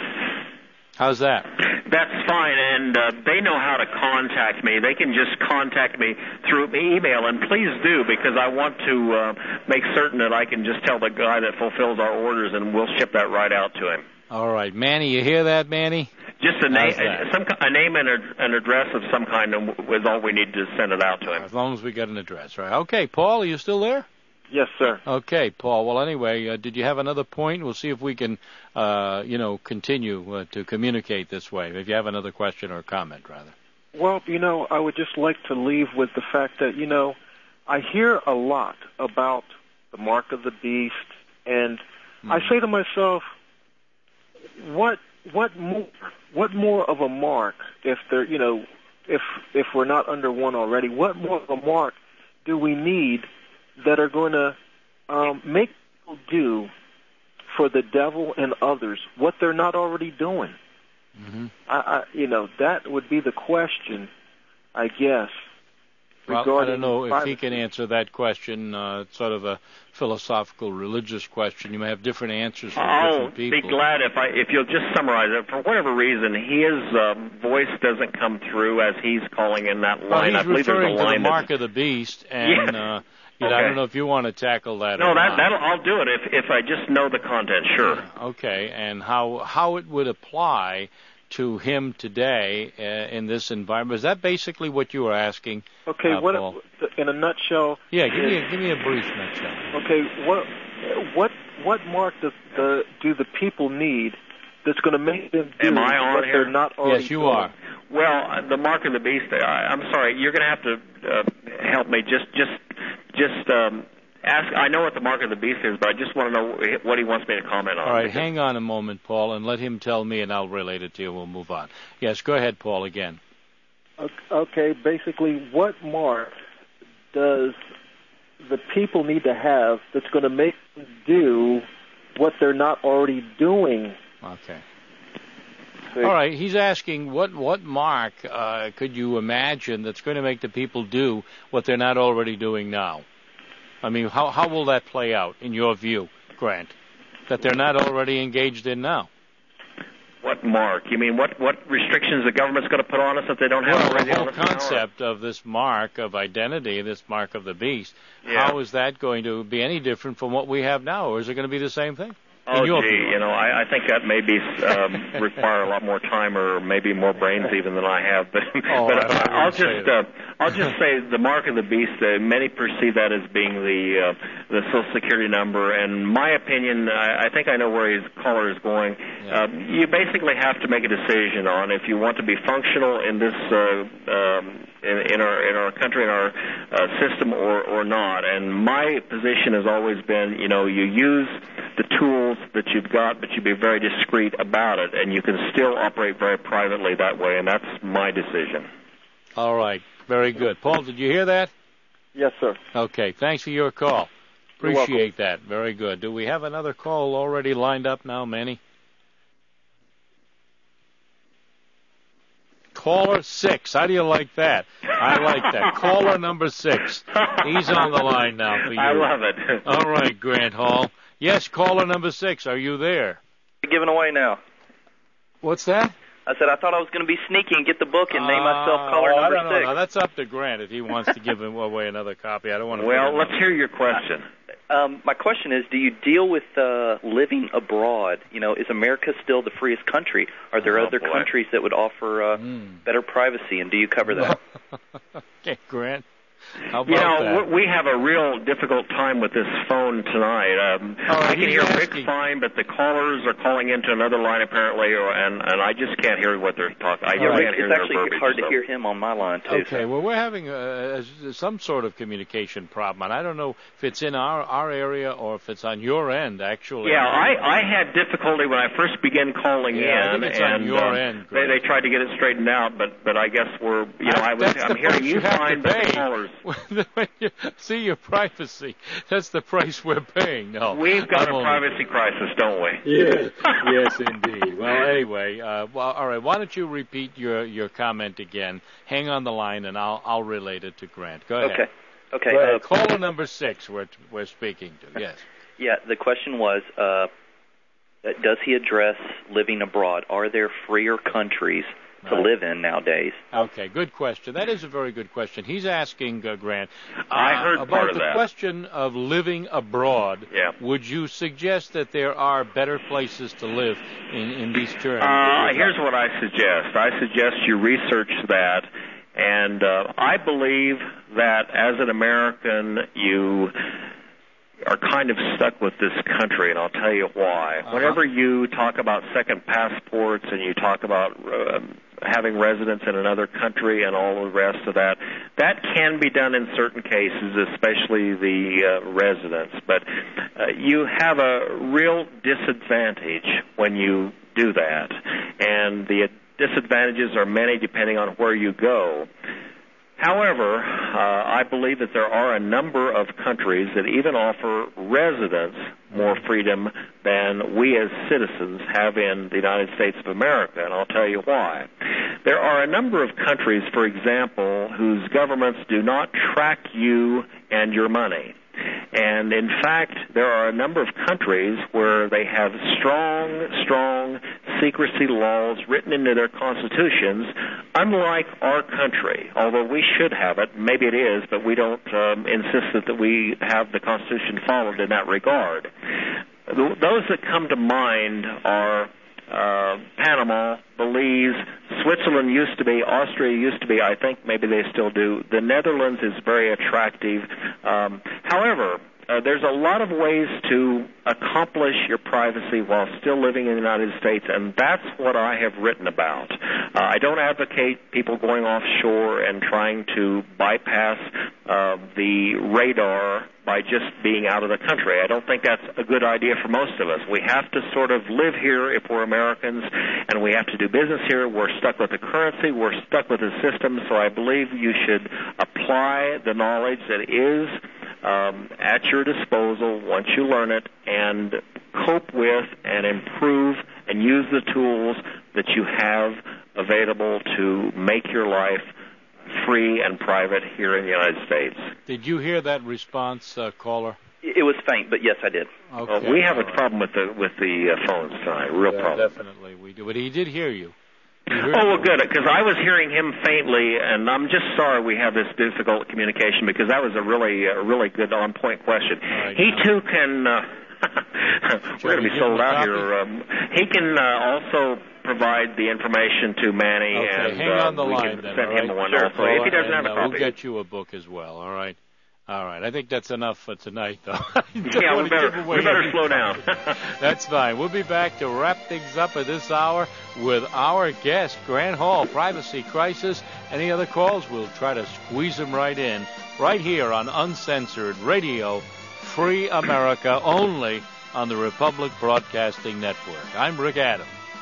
How's that? That's fine, and uh, they know how to contact me. They can just contact me through email, and please do, because I want to uh, make certain that I can just tell the guy that fulfills our orders, and we'll ship that right out to him. All right, Manny, you hear that, Manny? Just a name, some a name and a, an address of some kind is all we need to send it out to him. As long as we get an address, right? Okay, Paul, are you still there? Yes, sir. Okay, Paul. Well, anyway, uh, did you have another point? We'll see if we can, uh, you know, continue uh, to communicate this way. If you have another question or comment, rather. Well, you know, I would just like to leave with the fact that, you know, I hear a lot about the mark of the beast, and mm. I say to myself, what what more what more of a mark if there you know if if we're not under one already, what more of a mark do we need that are going to um, make people do for the devil and others what they're not already doing? Mm-hmm. I, I, you know, that would be the question, I guess. Well, regarding I don't know if privacy. he can answer that question. Uh, it's sort of a philosophical, religious question. You may have different answers for I'll different people. be glad if I if you'll just summarize it. For whatever reason, his uh, voice doesn't come through as he's calling in that line. Well, he's I believe there's a referring to the line mark that's, of the beast, and Yeah. uh, you know, I Okay. don't know if you want to tackle that. no, or that not. that'll I'll do it if if I just know the content. Sure. Okay, and how how it would apply to him today uh, in this environment. Is that basically what you were asking? Okay, uh, what Paul? in a nutshell? Yeah, give me is- a, give me a brief nutshell. Okay, what what what mark does the do the people need that's going to make them do Am I on what here? they're not already Yes, you doing? are. Well, uh, the mark of the beast. I, I'm sorry, you're going to have to uh, help me. Just just just um, ask. I know what the mark of the beast is, but I just want to know what he wants me to comment on. All right, hang on a moment, Paul, and let him tell me, and I'll relate it to you. We'll move on. Yes, go ahead, Paul, again. Okay, basically, what mark does the people need to have that's going to make them do what they're not already doing? Okay. See? All right, he's asking what what mark uh, could you imagine that's going to make the people do what they're not already doing now? I mean, how how will that play out in your view, Grant, that they're not already engaged in now? What mark? You mean what what restrictions the government's going to put on us that they don't have Well, already the on whole us now? concept of this mark of identity, this mark of the beast, Yeah. how is that going to be any different from what we have now, or is it going to be the same thing? Oh, In your gee, view? you know, I, I think that may be um, require a lot more time, or maybe more brains even than I have. But, Oh, but I- I I'll wouldn't say just that. uh, I'll just say the mark of the beast. Uh, many perceive that as being the uh, the Social Security number. And my opinion, I, I think I know where his caller is going. Yeah. Uh, you basically have to make a decision on if you want to be functional in this uh, um, in, in our in our country, in our uh, system, or or not. And my position has always been, you know, you use the tools that you've got, but you be very discreet about it, and you can still operate very privately that way, and that's my decision. All right, very good. Paul, did you hear that? Yes, sir. Okay, thanks for your call. You're Appreciate that. Very good. Do we have another call already lined up now, Manny? Caller six. How do you like that? I like that. Caller number six. He's on the line now for you. I love it. All right, Grant Hall. Yes, caller number six. Are you there? Giving away now. What's that? I said I thought I was going to be sneaky and get the book and name myself Uh, caller I number don't know. six. Now, that's up to Grant if he wants to give him away another copy. I don't want to. Well, let's hear your question. Um, my question is, do you deal with uh, living abroad? You know, is America still the freest country? Are there Oh, other boy. countries that would offer uh, Mm. better privacy, and do you cover that? Okay, Grant. How about You know, that? we we have a real difficult time with this phone tonight. Um, Oh, I can he's hear asking- Rick fine, but the callers are calling into another line apparently, or, and and I just can't hear what they're talking. I All just right. can't hear It's their actually verbiage. hard to so. hear him on my line, too. Okay, well, we're having uh, some sort of communication problem, and I don't know if it's in our, our area or if it's on your end, actually. Yeah, I, I had difficulty when I first began calling Yeah, I in, think it's on and your um, end, they Greg. they tried to get it straightened out, but but I guess we're you know I was That's I'm the hearing price you you have to fine, but the pay. callers. See your privacy. That's the price we're paying. No, We've got I'm a only- privacy crisis, don't we? Yes, yes, indeed. Well, anyway, uh, well, all right. Why don't you repeat your, your comment again? Hang on the line, and I'll I'll relate it to Grant. Go ahead. Okay. Okay. Go ahead. Uh, Caller number six. We're we're speaking to. Yes. Yeah, the question was, uh, does he address living abroad? Are there freer countries to Right. live in nowadays? Okay, good question. That is a very good question. He's asking, uh, Grant, uh, I heard about part of the that. question of living abroad. Yeah. Would you suggest that there are better places to live in, in these terms? Uh, here's what I suggest. I suggest you research that, and uh, I believe that as an American, you are kind of stuck with this country, and I'll tell you why. Uh-huh. Whenever you talk about second passports and you talk about uh, having residence in another country and all the rest of that, that can be done in certain cases, especially the uh, residence. But uh, you have a real disadvantage when you do that, and the disadvantages are many depending on where you go. However, uh, I believe that there are a number of countries that even offer residents more freedom than we as citizens have in the United States of America, and I'll tell you why. There are a number of countries, for example, whose governments do not track you and your money. And in fact, there are a number of countries where they have strong, strong secrecy laws written into their constitutions, unlike our country. Although we should have it, maybe it is, but we don't um, insist that, that we have the Constitution followed in that regard. Those that come to mind are Uh, Panama, Belize, Switzerland used to be, Austria used to be, I think maybe they still do. The Netherlands is very attractive. Um, however, uh, there's a lot of ways to accomplish your privacy while still living in the United States, and that's what I have written about. Uh, I don't advocate people going offshore and trying to bypass uh, the radar by just being out of the country. I don't think that's a good idea for most of us. We have to sort of live here if we're Americans, and we have to do business here. We're stuck with the currency. We're stuck with the system, so I believe you should apply the knowledge that is um, at your disposal once you learn it, and cope with and improve and use the tools that you have available to make your life free and private here in the United States. Did you hear that response, uh, caller? It was faint, but yes, I did. Okay. Well, we have All a right. problem with the with the uh, phones tonight, real Yeah, problem. Definitely, we do. But he did hear you. He Oh, heard well, you. good, because I was hearing him faintly, and I'm just sorry we have this difficult communication, because that was a really, a really good on-point question. right, he, now. too, can... Uh, we're going to be you give sold him a out copy? here. Um, he can uh, also provide the information to Manny, Okay, and hang uh, on the we line can then. send all him right? one Sure, also, if he doesn't and, have a uh, copy. We'll get you a book as well, all right? All right, I think that's enough for tonight, though. Yeah, we better, we better slow down. That's fine. We'll be back to wrap things up at this hour with our guest, Grant Hall, Privacy Crisis. Any other calls, we'll try to squeeze them right in, right here on Uncensored Radio, Free America, only on the Republic Broadcasting Network. I'm Rick Adams.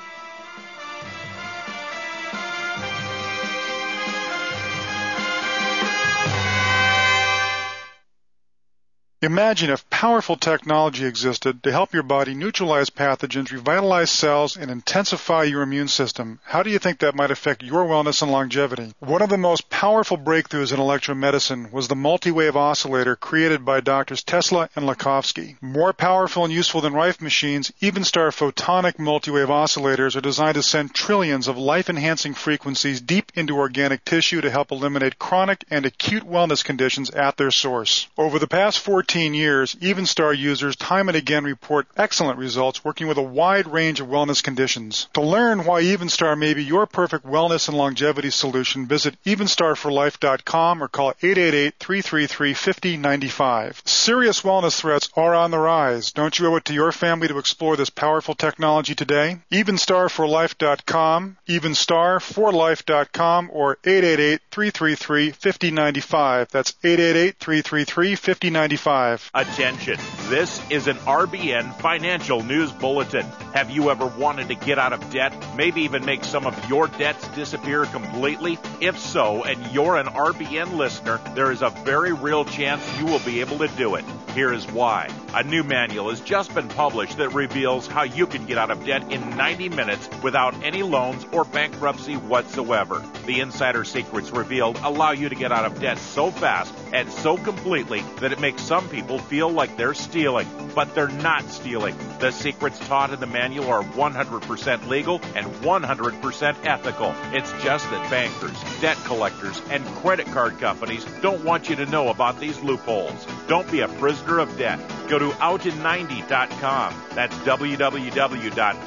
Imagine if powerful technology existed to help your body neutralize pathogens, revitalize cells, and intensify your immune system. How do you think that might affect your wellness and longevity? One of the most powerful breakthroughs in electromedicine was the multi-wave oscillator created by Doctors Tesla and Lakhovsky. More powerful and useful than Rife machines, Evenstar photonic multi-wave oscillators are designed to send trillions of life-enhancing frequencies deep into organic tissue to help eliminate chronic and acute wellness conditions at their source. Over the past fourteen years, Evenstar users time and again report excellent results working with a wide range of wellness conditions. To learn why Evenstar may be your perfect wellness and longevity solution, visit evenstar for life dot com or call eight eight eight, three three three, five zero nine five. Serious wellness threats are on the rise. Don't you owe it to your family to explore this powerful technology today? evenstar for life dot com, evenstar for life dot com, or eight eight eight, three three three, five zero nine five. That's eight eight eight, three three three, five zero nine five. Attention, this is an R B N financial news bulletin. Have you ever wanted to get out of debt, maybe even make some of your debts disappear completely? If so, and you're an R B N listener, there is a very real chance you will be able to do it. Here is why. A new manual has just been published that reveals how you can get out of debt in ninety minutes without any loans or bankruptcy whatsoever. The insider secrets revealed allow you to get out of debt so fast and so completely that it makes some people feel like they're stealing, but they're not stealing. The secrets taught in the manual are one hundred percent legal and one hundred percent ethical. It's just that bankers, debt collectors, and credit card companies don't want you to know about these loopholes. Don't be a prisoner of debt. Go to out in ninety dot com. That's w w w dot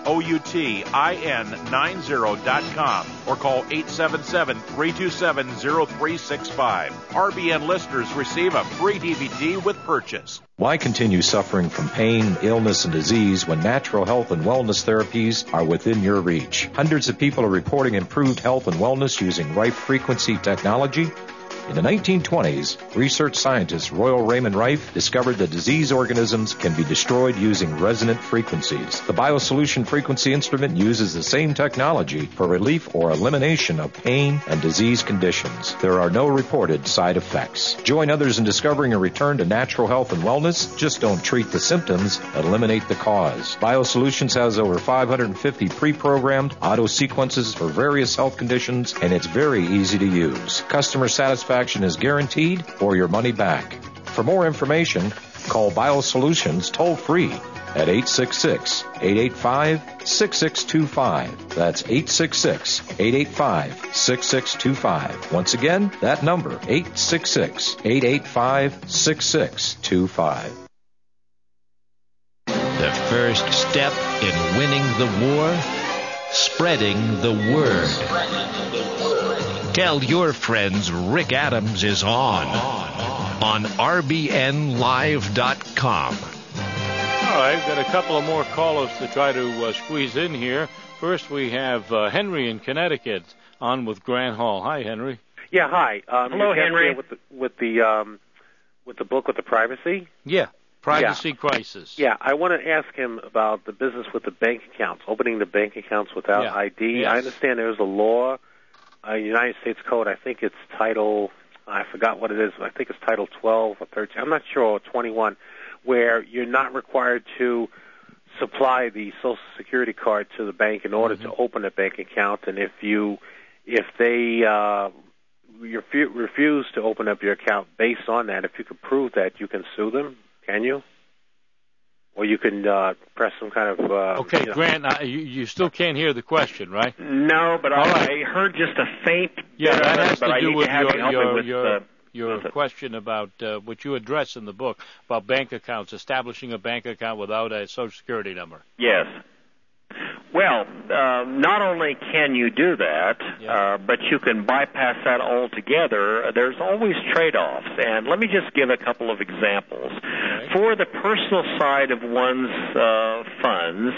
outin ninety dot com or call eight seven seven, three two seven, zero three six five. R B N listeners receive a free D V D with purchase. Why continue suffering from pain, illness, and disease when natural health and wellness therapies are within your reach? Hundreds of people are reporting improved health and wellness using Rife frequency technology. In the nineteen twenties, research scientist Royal Raymond Rife discovered that disease organisms can be destroyed using resonant frequencies. The BioSolution frequency instrument uses the same technology for relief or elimination of pain and disease conditions. There are no reported side effects. Join others in discovering a return to natural health and wellness. Just don't treat the symptoms, eliminate the cause. BioSolutions has over five hundred fifty pre-programmed auto sequences for various health conditions, and it's very easy to use. Customer satisfaction is guaranteed or your money back. For more information, call BioSolutions toll-free at eight six six, eight eight five, six six two five. That's eight six six, eight eight five, six six two five. Once again, that number, eight six six, eight eight five, six six two five. The first step in winning the war, spreading the word. Tell your friends Rick Adams is on on R B N live dot com. All right, we've got a couple of more callers to try to uh, squeeze in here. First, we have uh, Henry in Connecticut on with Grant Hall. Hi, Henry. Yeah, hi. Um, Hello, Henry. With the with the um, with the book with the privacy. Yeah, privacy yeah. crisis. Yeah, I want to ask him about the business with the bank accounts, opening the bank accounts without Yeah. I D. Yes. I understand there's a law, uh, United States Code. I think it's Title. I forgot what it is. I think it's Title twelve or thirteen. I'm not sure. Or twenty-one. Where you're not required to supply the Social Security card to the bank in order mm-hmm. to open a bank account, and if you, if they uh, refu- refuse to open up your account based on that, if you could prove that, you can sue them. Can you? Or you can uh, press some kind of. Uh, Okay, you know. Grant, uh, you, you still can't hear the question, right? No, but All I, right. I heard just a faint. Yeah, bit that of it, has but to I do need with to have you your help me your with your, the, your with it. question about uh, what you address in the book about bank accounts, establishing a bank account without a Social Security number. Yes. Well, uh, not only can you do that, uh, but you can bypass that altogether. There's always trade-offs, and let me just give a couple of examples. Okay. For the personal side of one's uh, funds,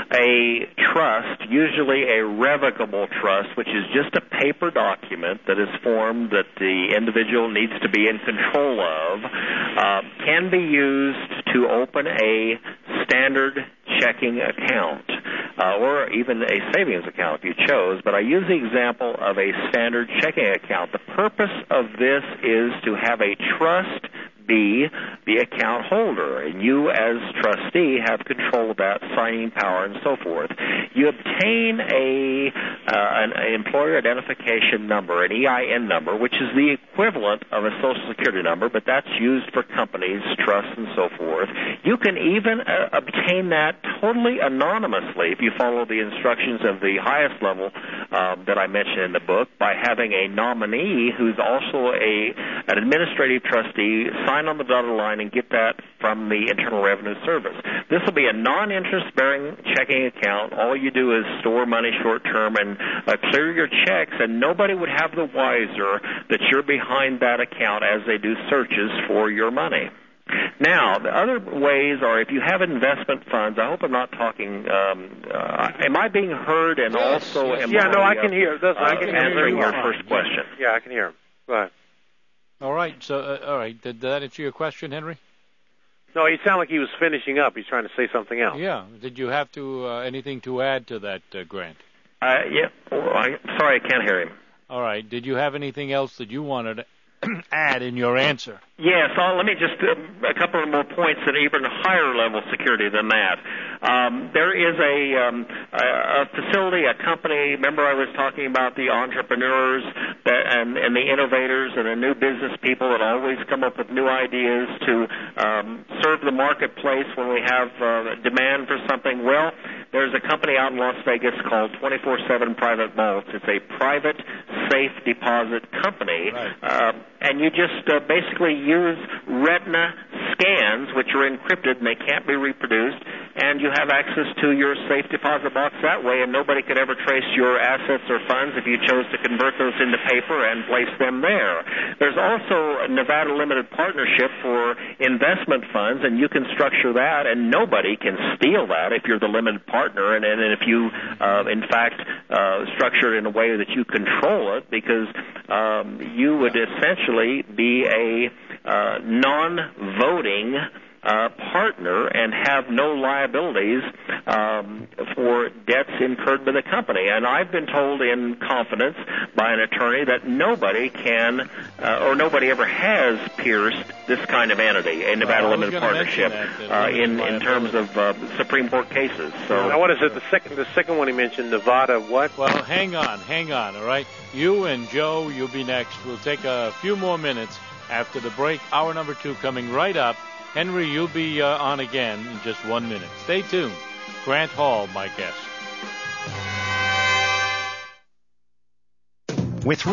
a trust, usually a revocable trust, which is just a paper document that is formed that the individual needs to be in control of, uh, can be used to open a standard checking account. Uh, or even a savings account if you chose, but I use the example of a standard checking account. The purpose of this is to have a trust be the account holder, and you as trustee have control of that, signing power, and so forth. You obtain a uh, an, an employer identification number, an E I N number, which is the equivalent of a Social Security number, but that's used for companies, trusts, and so forth. You can even uh, obtain that totally anonymously if you follow the instructions of the highest level um, that I mentioned in the book by having a nominee who's also a an administrative trustee sign on the dotted line and get that from the Internal Revenue Service. This will be a non-interest-bearing checking account. All you do is store money short-term and uh, clear your checks, and nobody would have the wiser that you're behind that account as they do searches for your money. Now, the other ways are if you have investment funds. I hope I'm not talking. Um, uh, am I being heard? And Yes, also, yes. am yeah, I, no, I uh, can hear. That's, uh, I can hear answering you your fine. first question? Yeah, I can hear him. Go ahead. All right. So, uh, all right. Did that answer your question, Henry? No, he sounded like he was finishing up. He's trying to say something else. Yeah. Did you have to uh, anything to add to that, uh, Grant? Uh, yeah. Oh, I, sorry, I can't hear him. All right. Did you have anything else that you wanted to add in your answer? Yes, I'll, let me just uh, a couple of more points at even higher level security than that. Um, there is a, um, a, a facility, a company. Remember, I was talking about the entrepreneurs that, and, and the innovators and the new business people that always come up with new ideas to um, serve the marketplace when we have uh, demand for something. Well, there's a company out in Las Vegas called twenty-four seven Private Vaults. It's a private safe deposit company, right. uh, and you just uh, basically use retina scans, which are encrypted and they can't be reproduced, and you have access to your safe deposit box that way, and nobody could ever trace your assets or funds if you chose to convert those into paper and place them there. There's also a Nevada Limited Partnership for investment funds, and you can structure that, and nobody can steal that if you're the limited partner, and, and if you, uh, in fact, uh, structure it in a way that you control it, because um, you would essentially be a uh, non-voting Uh, partner and have no liabilities um, for debts incurred by the company. And I've been told in confidence by an attorney that nobody can uh, or nobody ever has pierced this kind of entity, a Nevada well, Limited Partnership, that, uh, in in terms of uh, Supreme Court cases. So now, what is it? The second the second one he mentioned, Nevada. What? Well, hang on, hang on. All right, you and Joe, you'll be next. We'll take a few more minutes after the break. Hour number two coming right up. Henry, you'll be uh, on again in just one minute. Stay tuned. Grant Hall, my guest. With